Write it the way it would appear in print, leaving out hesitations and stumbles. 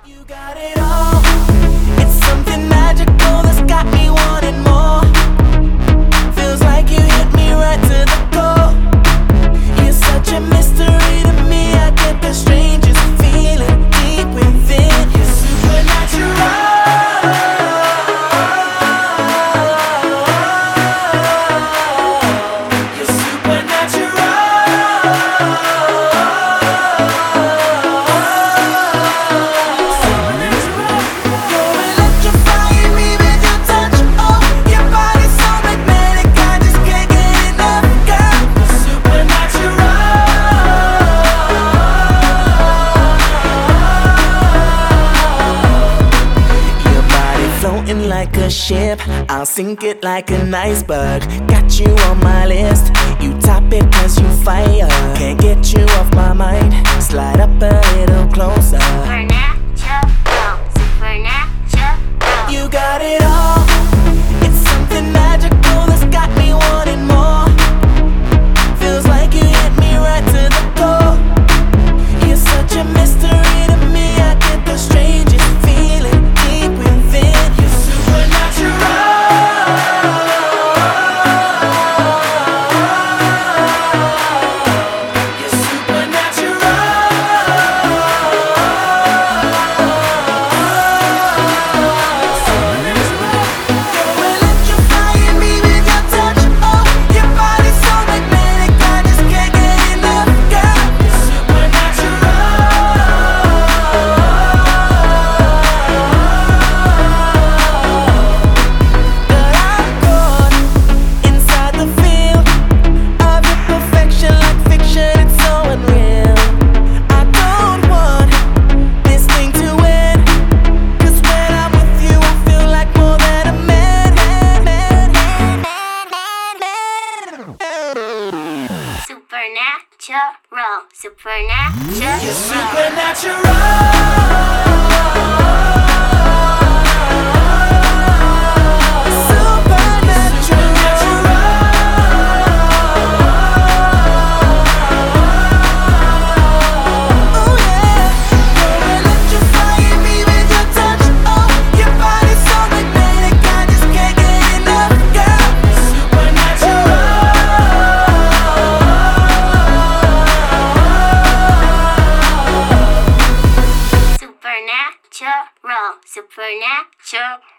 You got it all. It's something magical that's got me wanting more. Feels like you hit me right to the core. You're such a mystery to me. I get the strangest feeling deep within. You're supernatural. You're supernatural. Like a ship, I'll sink it like an iceberg. Got you on my list, you top it cause you fire. Can't get you off my mind, slide up a little closer. Supernatural, supernatural. You got it all, it's something magical that's got me wanting more. Feels like you hit me right to the core. You're such a mystery to me, I get the strangest feeling deep within. Supernatural, supernatural. You're supernatural. Supernatural, supernatural.